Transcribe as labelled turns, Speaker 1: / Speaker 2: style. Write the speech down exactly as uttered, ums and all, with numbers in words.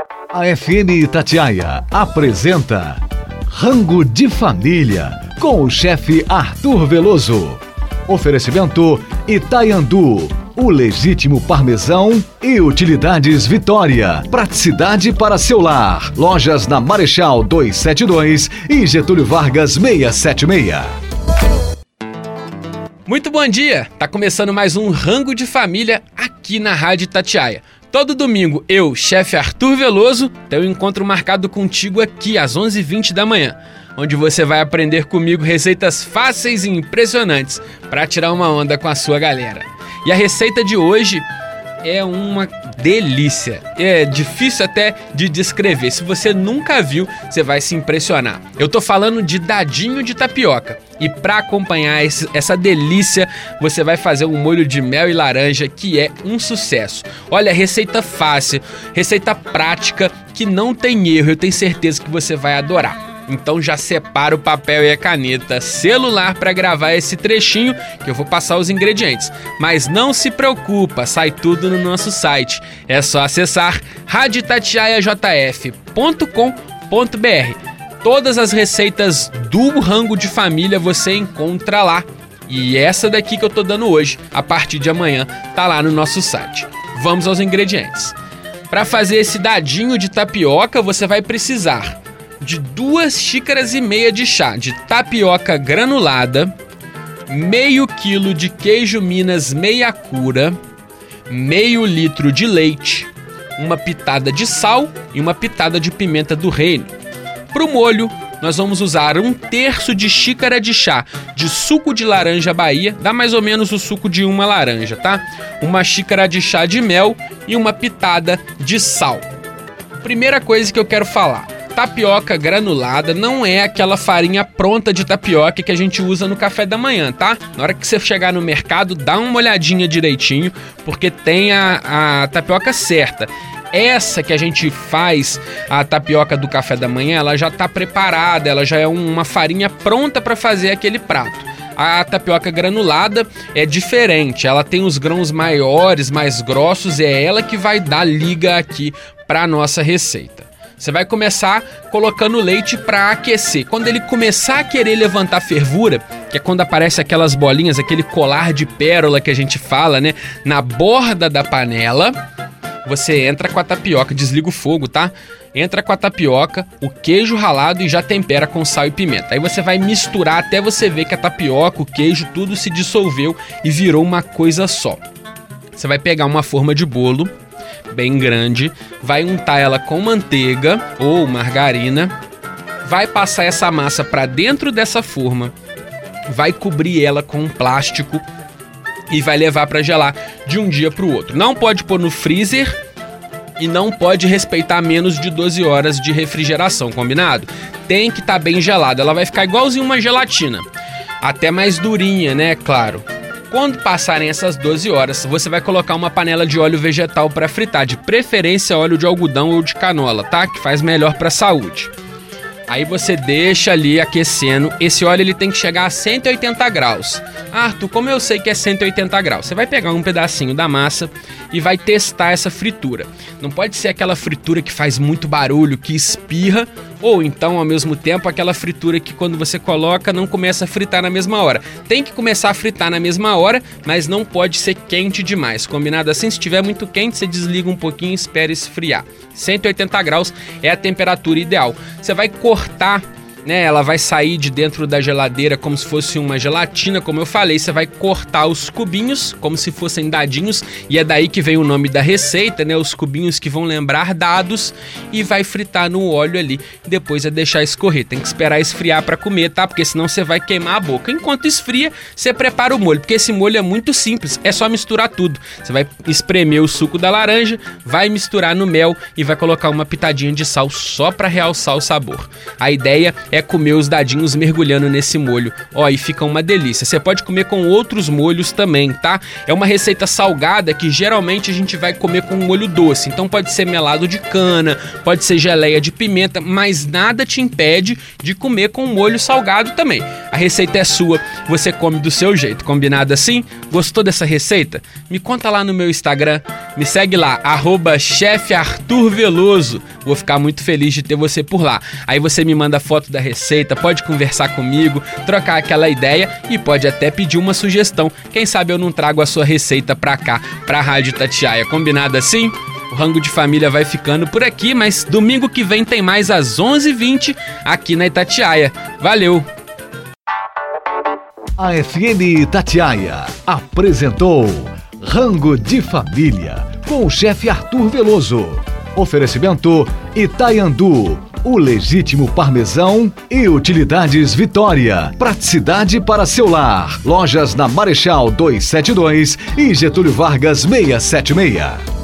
Speaker 1: A F M Itatiaia apresenta Rango de Família com o chefe Arthur Veloso. Oferecimento Itaiandu, o legítimo parmesão e utilidades Vitória. Praticidade para seu lar. Lojas na Marechal duzentos e setenta e dois e Getúlio Vargas seiscentos e setenta e seis.
Speaker 2: Muito bom dia! Tá começando mais um Rango de Família aqui na Rádio Itatiaia. Todo domingo, eu, chefe Arthur Veloso, tenho um encontro marcado contigo aqui às onze e vinte da manhã, onde você vai aprender comigo receitas fáceis e impressionantes para tirar uma onda com a sua galera. E a receita de hoje é uma delícia. É difícil até de descrever. Se você nunca viu, você vai se impressionar. Eu tô falando de dadinho de tapioca. E para acompanhar esse, essa delícia, você vai fazer um molho de mel e laranja que é um sucesso. Olha, receita fácil, receita prática que não tem erro. Eu tenho certeza que você vai adorar. Então já separa o papel e a caneta, celular para gravar esse trechinho que eu vou passar os ingredientes. Mas não se preocupa, sai tudo no nosso site. É só acessar rádio itatiaia j f ponto com ponto b r. Todas as receitas do Rango de Família você encontra lá. E essa daqui que eu tô dando hoje, a partir de amanhã, tá lá no nosso site. Vamos aos ingredientes. Para fazer esse dadinho de tapioca, você vai precisar de duas xícaras e meia de chá de tapioca granulada, meio quilo de queijo Minas meia cura, meio litro de leite, uma pitada de sal e uma pitada de pimenta do reino. Para o molho, nós vamos usar um terço de xícara de chá de suco de laranja Bahia, dá mais ou menos o suco de uma laranja, tá? Uma xícara de chá de mel e uma pitada de sal. Primeira coisa que eu quero falar: tapioca granulada não é aquela farinha pronta de tapioca que a gente usa no café da manhã, tá? Na hora que você chegar no mercado, dá uma olhadinha direitinho, porque tem a, a tapioca certa. Essa que a gente faz, a tapioca do café da manhã, ela já tá preparada, ela já é uma farinha pronta para fazer aquele prato. A tapioca granulada é diferente, ela tem os grãos maiores, mais grossos, e é ela que vai dar liga aqui para nossa receita. Você vai começar colocando o leite para aquecer. Quando ele começar a querer levantar fervura, que é quando aparece aquelas bolinhas, aquele colar de pérola que a gente fala, né? Na borda da panela, você entra com a tapioca, desliga o fogo, tá? Entra com a tapioca, o queijo ralado e já tempera com sal e pimenta. Aí você vai misturar até você ver que a tapioca, o queijo, tudo se dissolveu e virou uma coisa só. Você vai pegar uma forma de bolo bem grande, vai untar ela com manteiga ou margarina, vai passar essa massa para dentro dessa forma, vai cobrir ela com um plástico e vai levar para gelar de um dia para o outro. Não pode pôr no freezer e não pode respeitar menos de doze horas de refrigeração, combinado? Tem que estar bem gelada, ela vai ficar igualzinho uma gelatina, até mais durinha, né, claro. Quando passarem essas doze horas, você vai colocar uma panela de óleo vegetal para fritar, de preferência óleo de algodão ou de canola, tá? Que faz melhor para a saúde. Aí você deixa ali aquecendo. Esse óleo ele tem que chegar a cento e oitenta graus. Ah, Arthur, como eu sei que é cento e oitenta graus? Você vai pegar um pedacinho da massa e vai testar essa fritura. Não pode ser aquela fritura que faz muito barulho, que espirra, ou então, ao mesmo tempo, aquela fritura que quando você coloca não começa a fritar na mesma hora. Tem que começar a fritar na mesma hora, mas não pode ser quente demais. Combinado assim? Se estiver muito quente, você desliga um pouquinho e espera esfriar. cento e oitenta graus é a temperatura ideal. Você vai cortar, né? Ela vai sair de dentro da geladeira como se fosse uma gelatina, como eu falei. Você vai cortar os cubinhos como se fossem dadinhos, e é daí que vem o nome da receita, né? Os cubinhos que vão lembrar dados, e vai fritar no óleo ali. Depois é deixar escorrer. Tem que esperar esfriar para comer, tá? Porque senão você vai queimar a boca. Enquanto esfria, você prepara o molho, porque esse molho é muito simples, é só misturar tudo. Você vai espremer o suco da laranja, vai misturar no mel e vai colocar uma pitadinha de sal só para realçar o sabor. A ideia é comer os dadinhos mergulhando nesse molho. Ó, e fica uma delícia. Você pode comer com outros molhos também, tá? É uma receita salgada que geralmente a gente vai comer com um molho doce. Então pode ser melado de cana, pode ser geleia de pimenta, mas nada te impede de comer com um molho salgado também. A receita é sua, você come do seu jeito. Combinado assim? Gostou dessa receita? Me conta lá no meu Instagram, me segue lá, arroba chefe Arthur Veloso. Vou ficar muito feliz de ter você por lá. Aí você me manda foto da receita, pode conversar comigo, trocar aquela ideia e pode até pedir uma sugestão. Quem sabe eu não trago a sua receita pra cá, pra Rádio Itatiaia. Combinado assim? O Rango de Família vai ficando por aqui, mas domingo que vem tem mais às onze e vinte aqui na Itatiaia. Valeu!
Speaker 1: A F M Itatiaia apresentou Rango de Família com o chefe Arthur Veloso. Oferecimento Itaiandu, o legítimo parmesão e utilidades Vitória. Praticidade para seu lar. Lojas na Marechal duzentos e setenta e dois e Getúlio Vargas seiscentos e setenta e seis.